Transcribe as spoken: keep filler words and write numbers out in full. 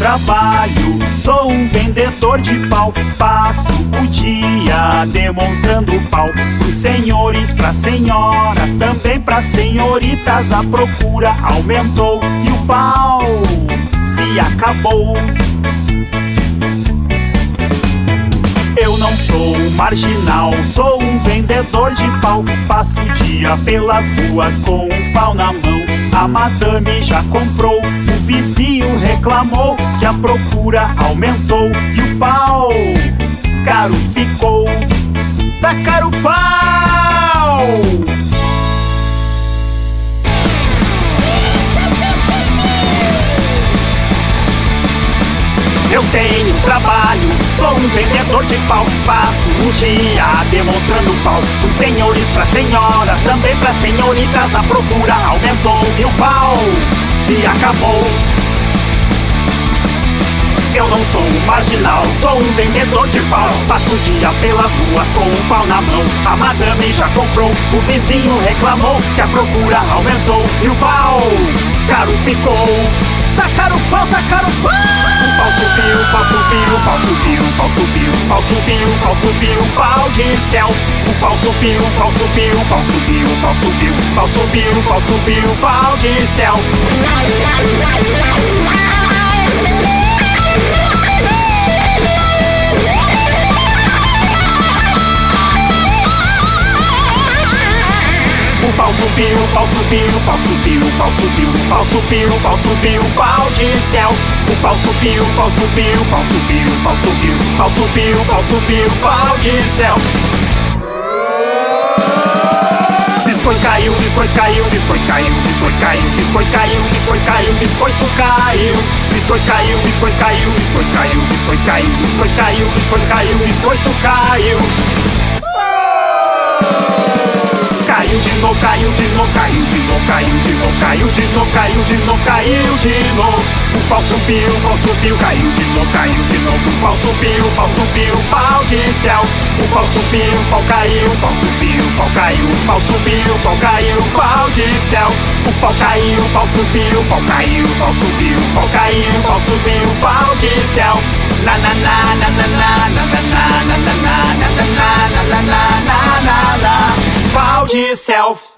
trabalho, sou um vendedor de pau. Passo o dia demonstrando pau pros senhores, pras senhoras, também pras senhoritas. A procura aumentou e o pau se acabou. Eu não sou um marginal, sou um vendedor de pau. Passo o dia pelas ruas com um pau na mão. A madame já comprou, o vizinho reclamou que a procura aumentou e o pau caro ficou. Tá caro o pau! Eu tenho trabalho, sou um vendedor de pau. Passo o dia demonstrando pau pros senhores, pras senhoras, também pras senhoritas. A procura aumentou e o pau se acabou. Eu não sou um marginal, sou um vendedor de pau. Passo o dia pelas ruas com um pau na mão. A madame já comprou, o vizinho reclamou que a procura aumentou e o pau caro ficou. Tá caro o pau, tá caro o pau! O pau subiu, o pau subiu, o pau subiu, o pau subiu, o pau subiu, o pau subiu, o pau de céu. O pau subiu, o pau subiu, o pau subiu, o pau subiu, o pau subiu, o pau subiu, o pau de céu. O pau subiu, o pau subiu, o pau subiu, o pau subiu, o pau subiu, o pau subiu, o pau de céu. O pau subiu, o pau subiu, o pau subiu, o pau subiu, o pau subiu, o pau subiu, o pau de céu. Biscoito caiu, biscoito caiu, biscoito caiu, biscoito caiu, biscoito caiu, biscoito caiu, biscoito caiu. Biscoito caiu, biscoito caiu, biscoito caiu, biscoito caiu, biscoito caiu, biscoito caiu, biscoito caiu. Caiu de novo, caiu de novo, caiu de novo, caiu de novo, caiu de novo, caiu de novo, caiu de novo. O pau subiu, o pau subiu, caiu de novo, caiu de novo. O pau subiu, o pau subiu, o pau de céu. O pau subiu, o pau caiu, o pau subiu, o pau caiu, o pau subiu, o pau caiu, o pau de céu. O pau caiu, o pau subiu, o pau caiu, o pau subiu, o pau caiu, o pau subiu, o pau de céu. Na na na na na na na na na na na na na na na na na na. Pau de self.